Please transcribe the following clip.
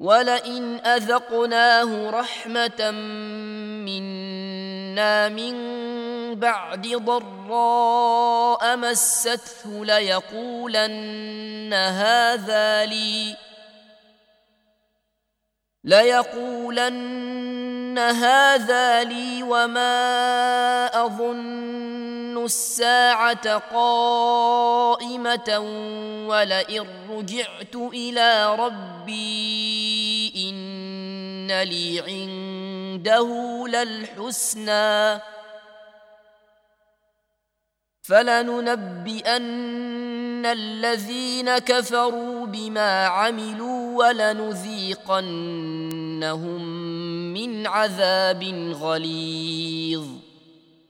ولئن أذقناه رحمة منا من بعد ضراء مسته ليقولن هذا لي وما أظن الساعة قائمة ولئن رجعت إلى ربي إن لي عنده للحسنى فلننبئن الذين كفروا بما عملوا ولنذيقنهم من عذاب غليظ.